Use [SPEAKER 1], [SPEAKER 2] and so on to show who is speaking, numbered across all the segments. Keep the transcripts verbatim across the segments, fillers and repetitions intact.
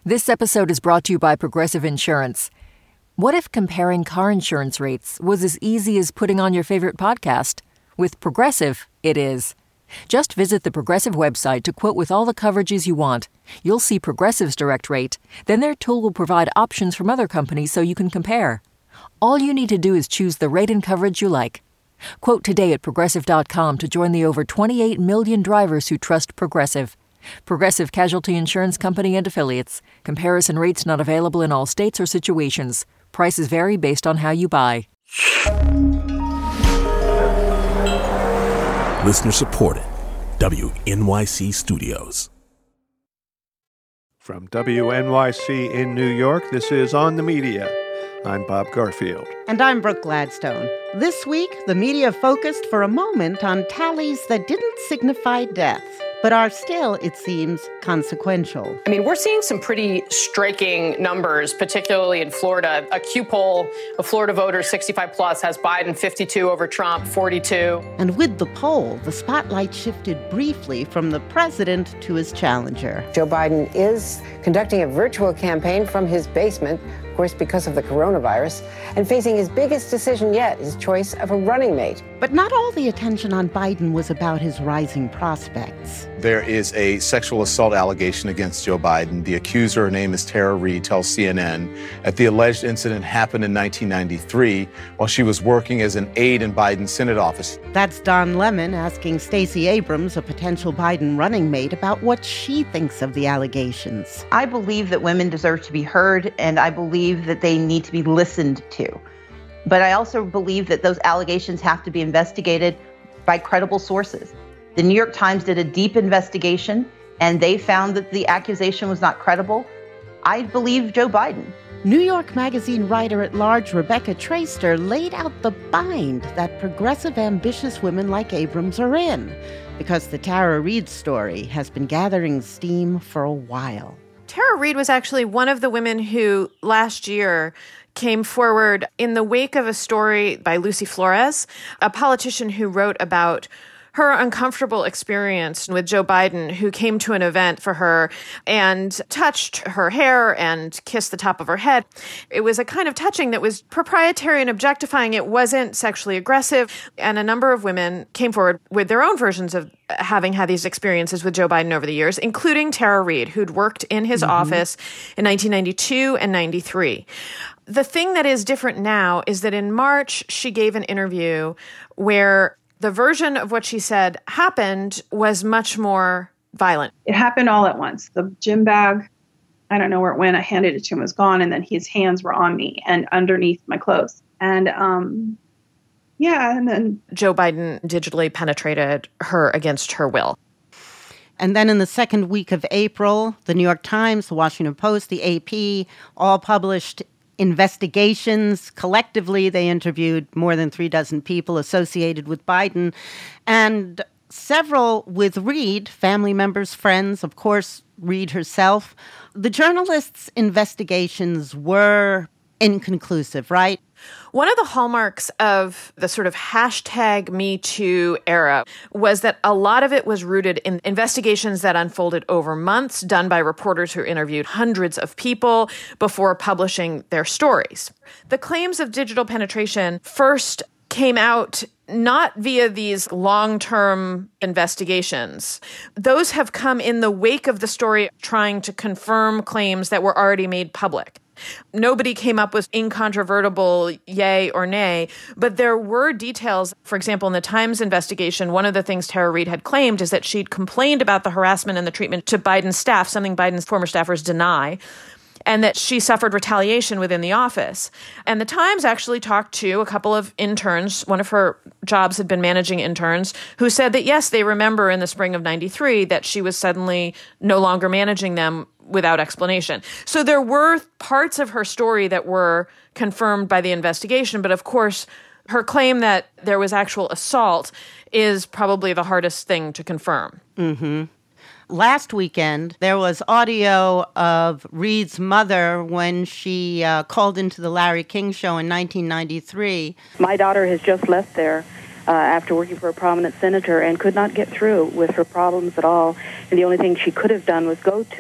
[SPEAKER 1] This episode is brought to you by Progressive Insurance. What if comparing car insurance rates was as easy as putting on your favorite podcast? With Progressive, it is. Just visit the Progressive website to quote with all the coverages you want. You'll see Progressive's direct rate. Then their tool will provide options from other companies so you can compare. All you need to do is choose the rate and coverage you like. Quote today at Progressive dot com to join the over twenty-eight million drivers who trust Progressive. Progressive Casualty Insurance Company and Affiliates. Comparison rates not available in all states or situations. Prices vary based on how you buy.
[SPEAKER 2] Listener supported. W N Y C Studios.
[SPEAKER 3] From W N Y C in New York, this is On the Media. I'm Bob Garfield.
[SPEAKER 4] And I'm Brooke Gladstone. This week, the media focused for a moment on tallies that didn't signify death, but are still, it seems, consequential.
[SPEAKER 5] I mean, we're seeing some pretty striking numbers, particularly in Florida. A Q poll of Florida voters sixty-five plus has Biden fifty-two over Trump forty-two.
[SPEAKER 4] And with the poll, the spotlight shifted briefly from the president to his challenger.
[SPEAKER 6] Joe Biden is conducting a virtual campaign from his basement, of course, because of the coronavirus, and facing his biggest decision yet, his choice of a running mate.
[SPEAKER 4] But not all the attention on Biden was about his rising prospects.
[SPEAKER 7] There is a sexual assault allegation against Joe Biden. The accuser, her name is Tara Reid, tells C N N that the alleged incident happened in nineteen ninety-three while she was working as an aide in Biden's Senate office.
[SPEAKER 4] That's Don Lemon asking Stacey Abrams, a potential Biden running mate, about what she thinks of the allegations.
[SPEAKER 8] I believe that women deserve to be heard, and I believe that they need to be listened to. But I also believe that those allegations have to be investigated by credible sources. The New York Times did a deep investigation, and they found that the accusation was not credible. I believe Joe Biden.
[SPEAKER 4] New York Magazine writer-at-large Rebecca Traister laid out the bind that progressive, ambitious women like Abrams are in, because the Tara Reid story has been gathering steam for a while.
[SPEAKER 9] Tara Reid was actually one of the women who last year came forward in the wake of a story by Lucy Flores, a politician who wrote about her uncomfortable experience with Joe Biden, who came to an event for her and touched her hair and kissed the top of her head. It was a kind of touching that was proprietary and objectifying. It wasn't sexually aggressive. And a number of women came forward with their own versions of having had these experiences with Joe Biden over the years, including Tara Reid, who'd worked in his mm-hmm. office in nineteen ninety-two and ninety-three. The thing that is different now is that in March, she gave an interview where the version of what she said happened was much more violent.
[SPEAKER 10] It happened all at once. The gym bag, I don't know where it went. I handed it to him, it was gone. And then his hands were on me and underneath my clothes. And um, yeah, and then
[SPEAKER 9] Joe Biden digitally penetrated her against her will.
[SPEAKER 4] And then in the second week of April, the New York Times, the Washington Post, the A P all published investigations. Collectively, they interviewed more than three dozen people associated with Biden, and several with Reid, family members, friends, of course, Reid herself. The journalists' investigations were inconclusive, right?
[SPEAKER 9] One of the hallmarks of the sort of hashtag Me Too era was that a lot of it was rooted in investigations that unfolded over months, done by reporters who interviewed hundreds of people before publishing their stories. The claims of digital penetration first came out not via these long-term investigations. Those have come in the wake of the story trying to confirm claims that were already made public. Nobody came up with incontrovertible yay or nay, but there were details. For example, in the Times investigation, one of the things Tara Reid had claimed is that she'd complained about the harassment and the treatment to Biden's staff, something Biden's former staffers deny, and that she suffered retaliation within the office. And the Times actually talked to a couple of interns. One of her jobs had been managing interns who said that, yes, they remember in the spring of ninety-three that she was suddenly no longer managing them without explanation. So there were parts of her story that were confirmed by the investigation. But of course, her claim that there was actual assault is probably the hardest thing to confirm.
[SPEAKER 4] Mm-hmm. Last weekend, there was audio of Reid's mother when she uh, called into the Larry King Show in nineteen ninety-three.
[SPEAKER 11] My daughter has just left there uh, after working for a prominent senator and could not get through with her problems at all. And the only thing she could have done was go to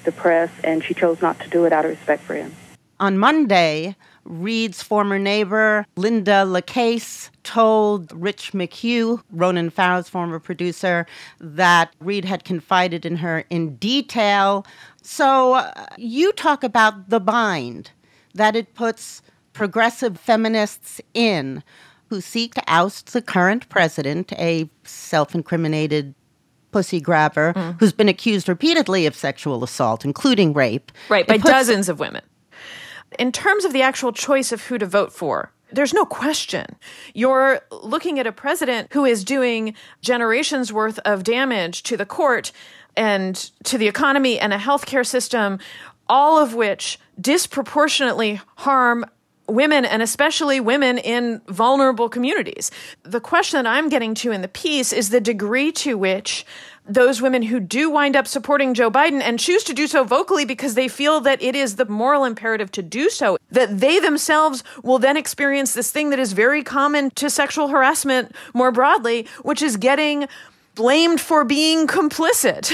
[SPEAKER 11] the press, and she chose not to do it out of respect for him.
[SPEAKER 4] On Monday, Reid's former neighbor, Linda LaCase, told Rich McHugh, Ronan Farrow's former producer, that Reid had confided in her in detail. So uh, you talk about the bind that it puts progressive feminists in who seek to oust the current president, a self-incriminated pussy grabber mm. who's been accused repeatedly of sexual assault, including rape.
[SPEAKER 9] Right, by
[SPEAKER 4] puts,
[SPEAKER 9] dozens of women. In terms of the actual choice of who to vote for, there's no question. You're looking at a president who is doing generations worth of damage to the court and to the economy and a healthcare system, all of which disproportionately harm women, and especially women in vulnerable communities. The question that I'm getting to in the piece is the degree to which those women who do wind up supporting Joe Biden and choose to do so vocally because they feel that it is the moral imperative to do so, that they themselves will then experience this thing that is very common to sexual harassment more broadly, which is getting blamed for being complicit.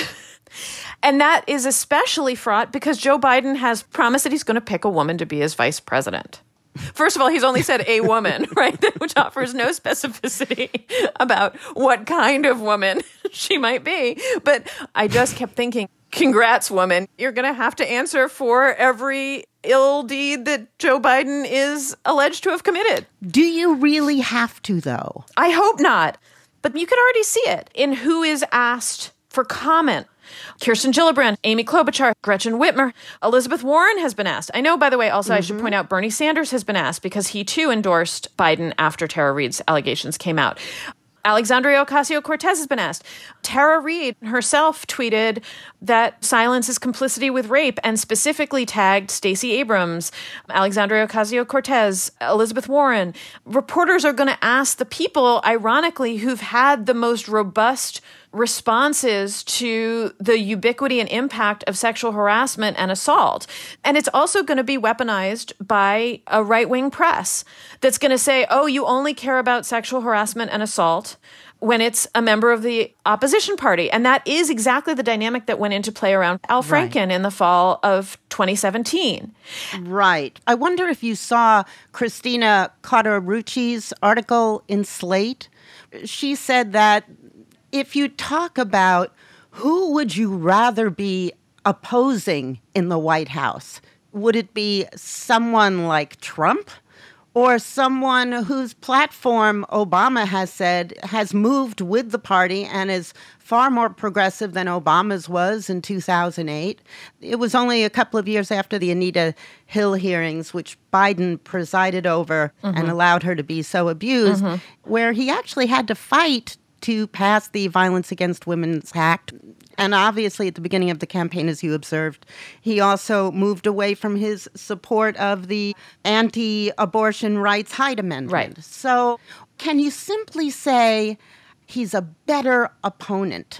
[SPEAKER 9] And that is especially fraught because Joe Biden has promised that he's going to pick a woman to be his vice president. First of all, he's only said a woman, right, which offers no specificity about what kind of woman she might be. But I just kept thinking, congrats, woman. You're going to have to answer for every ill deed that Joe Biden is alleged to have committed.
[SPEAKER 4] Do you really have to, though?
[SPEAKER 9] I hope not. But you could already see it in who is asked for comment. Kirsten Gillibrand, Amy Klobuchar, Gretchen Whitmer, Elizabeth Warren has been asked. I know, by the way, also mm-hmm. I should point out Bernie Sanders has been asked because he too endorsed Biden after Tara Reid's allegations came out. Alexandria Ocasio-Cortez has been asked. Tara Reid herself tweeted that silence is complicity with rape and specifically tagged Stacey Abrams, Alexandria Ocasio-Cortez, Elizabeth Warren. Reporters are going to ask the people, ironically, who've had the most robust responses to the ubiquity and impact of sexual harassment and assault. And it's also going to be weaponized by a right-wing press that's going to say, oh, you only care about sexual harassment and assault when it's a member of the opposition party. And that is exactly the dynamic that went into play around Al Franken right. in the fall of twenty seventeen.
[SPEAKER 4] Right. I wonder if you saw Christina Cauterucci's article in Slate. She said that if you talk about who would you rather be opposing in the White House, would it be someone like Trump or someone whose platform Obama has said has moved with the party and is far more progressive than Obama's was in two thousand eight? It was only a couple of years after the Anita Hill hearings, which Biden presided over mm-hmm. and allowed her to be so abused, mm-hmm. where he actually had to fight to pass the Violence Against Women's Act. And obviously, at the beginning of the campaign, as you observed, he also moved away from his support of the anti-abortion rights Hyde Amendment.
[SPEAKER 9] Right.
[SPEAKER 4] So can you simply say he's a better opponent?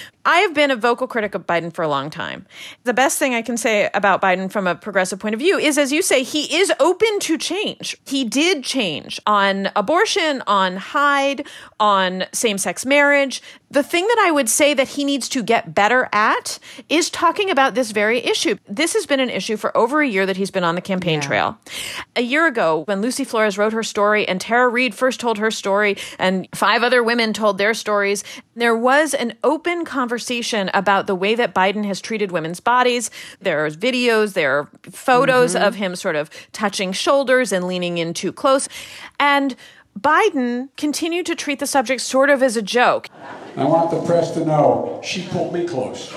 [SPEAKER 9] I have been a vocal critic of Biden for a long time. The best thing I can say about Biden from a progressive point of view is, as you say, he is open to change. He did change on abortion, on Hyde, on same-sex marriage. The thing that I would say that he needs to get better at is talking about this very issue. This has been an issue for over a year that he's been on the campaign yeah. trail. A year ago, when Lucy Flores wrote her story and Tara Reid first told her story and five other women told their stories, there was an open conversation about the way that Biden has treated women's bodies. There are videos, there are photos mm-hmm. of him sort of touching shoulders and leaning in too close. And Biden continued to treat the subject sort of as a joke.
[SPEAKER 12] I want the press to know she pulled me close.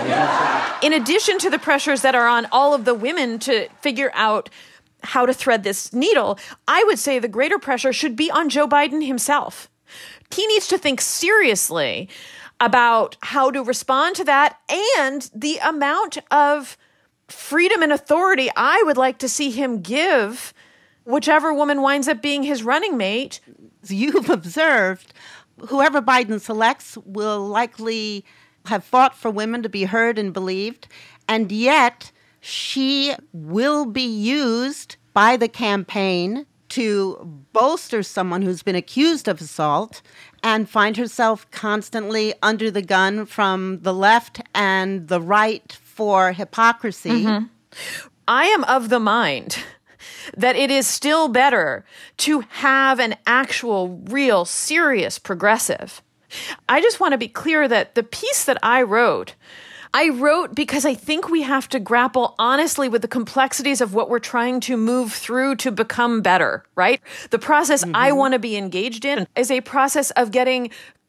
[SPEAKER 9] In addition to the pressures that are on all of the women to figure out how to thread this needle, I would say the greater pressure should be on Joe Biden himself. He needs to think seriously about how to respond to that and the amount of freedom and authority I would like to see him give whichever woman winds up being his running mate.
[SPEAKER 4] You've observed whoever Biden selects will likely have fought for women to be heard and believed, and yet she will be used by the campaign to bolster someone who's been accused of assault and find herself constantly under the gun from the left and the right for hypocrisy.
[SPEAKER 9] Mm-hmm. I am of the mind that it is still better to have an actual, real, serious progressive. I just want to be clear that the piece that I wrote, I wrote because I think we have to grapple honestly with the complexities of what we're trying to move through to become better, right? The process mm-hmm. I want to be engaged in is a process of getting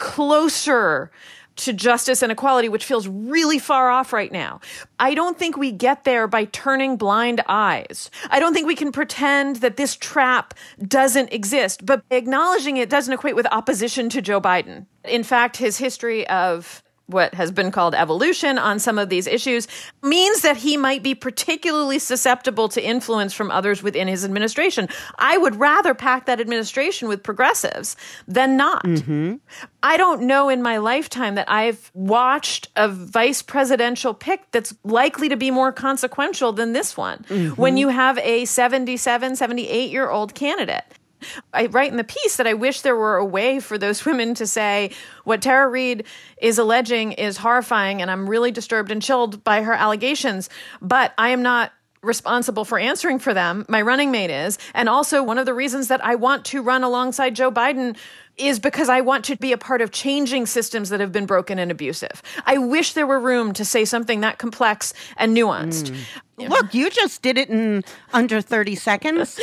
[SPEAKER 9] closer to justice and equality, which feels really far off right now. I don't think we get there by turning blind eyes. I don't think we can pretend that this trap doesn't exist, but acknowledging it doesn't equate with opposition to Joe Biden. In fact, his history of what has been called evolution on some of these issues means that he might be particularly susceptible to influence from others within his administration. I would rather pack that administration with progressives than not. Mm-hmm. I don't know in my lifetime that I've watched a vice presidential pick that's likely to be more consequential than this one. Mm-hmm. When you have a seventy-seven, seventy-eight-year-old candidate. I write in the piece that I wish there were a way for those women to say what Tara Reade is alleging is horrifying, and I'm really disturbed and chilled by her allegations, but I am not responsible for answering for them. My running mate is. And also one of the reasons that I want to run alongside Joe Biden is because I want to be a part of changing systems that have been broken and abusive. I wish there were room to say something that complex and nuanced.
[SPEAKER 4] Mm. You know? Look, you just did it in under thirty seconds.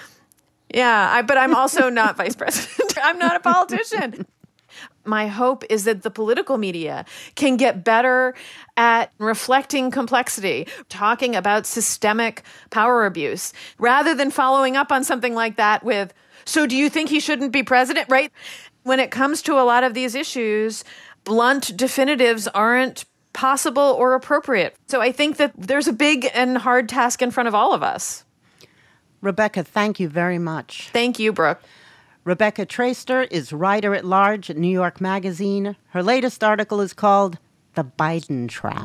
[SPEAKER 9] Yeah, I, but I'm also not vice president. I'm not a politician. My hope is that the political media can get better at reflecting complexity, talking about systemic power abuse, rather than following up on something like that with, so do you think he shouldn't be president, right? When it comes to a lot of these issues, blunt definitives aren't possible or appropriate. So I think that there's a big and hard task in front of all of us.
[SPEAKER 4] Rebecca, thank you very much.
[SPEAKER 9] Thank you, Brooke.
[SPEAKER 4] Rebecca Traister is writer-at-large at New York Magazine. Her latest article is called The Biden Trap.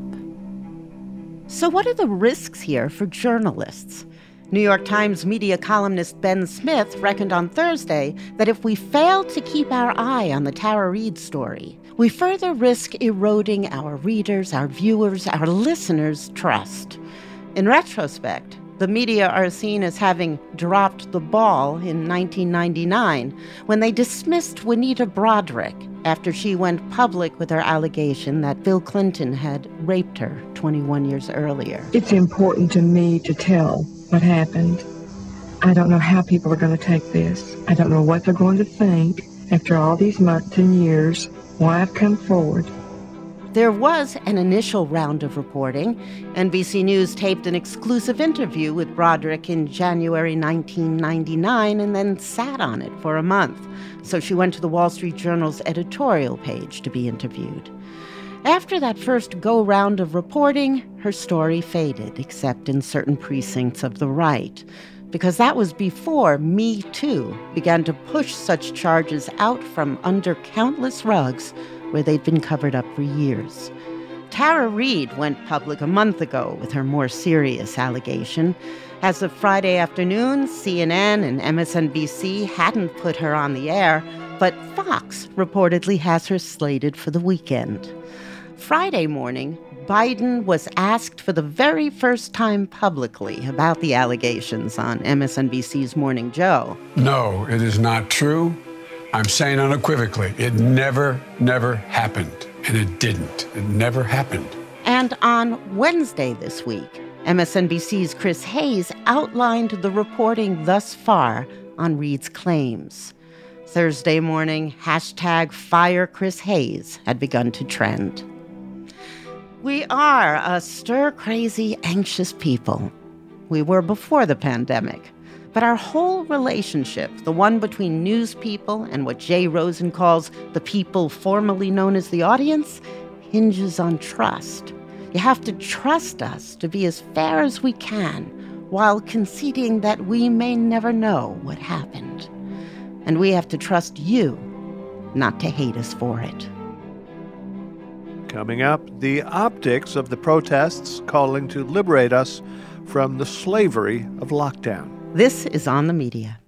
[SPEAKER 4] So what are the risks here for journalists? New York Times media columnist Ben Smith reckoned on Thursday that if we fail to keep our eye on the Tara Reade story, we further risk eroding our readers, our viewers, our listeners' trust. In retrospect, the media are seen as having dropped the ball in nineteen ninety-nine when they dismissed Juanita Broaddrick after she went public with her allegation that Bill Clinton had raped her twenty-one years earlier.
[SPEAKER 13] It's important to me to tell what happened. I don't know how people are going to take this. I don't know what they're going to think after all these months and years, why I've come forward.
[SPEAKER 4] There was an initial round of reporting. N B C News taped an exclusive interview with Broaddrick in January nineteen ninety-nine and then sat on it for a month. So she went to the Wall Street Journal's editorial page to be interviewed. After that first go-round of reporting, her story faded, except in certain precincts of the right, because that was before Me Too began to push such charges out from under countless rugs where they'd been covered up for years. Tara Reade went public a month ago with her more serious allegation. As of Friday afternoon, C N N and M S N B C hadn't put her on the air, but Fox reportedly has her slated for the weekend. Friday morning, Biden was asked for the very first time publicly about the allegations on M S N B C's Morning Joe.
[SPEAKER 12] No, it is not true. I'm saying unequivocally, it never, never happened. And it didn't. It never happened.
[SPEAKER 4] And on Wednesday this week, M S N B C's Chris Hayes outlined the reporting thus far on Reade's claims. Thursday morning, hashtag Fire Chris Hayes had begun to trend. We are a stir-crazy, anxious people. We were before the pandemic. But our whole relationship, the one between news people and what Jay Rosen calls the people formerly known as the audience, hinges on trust. You have to trust us to be as fair as we can while conceding that we may never know what happened. And we have to trust you not to hate us for it.
[SPEAKER 3] Coming up, the optics of the protests calling to liberate us from the slavery of lockdown.
[SPEAKER 4] This is On the Media.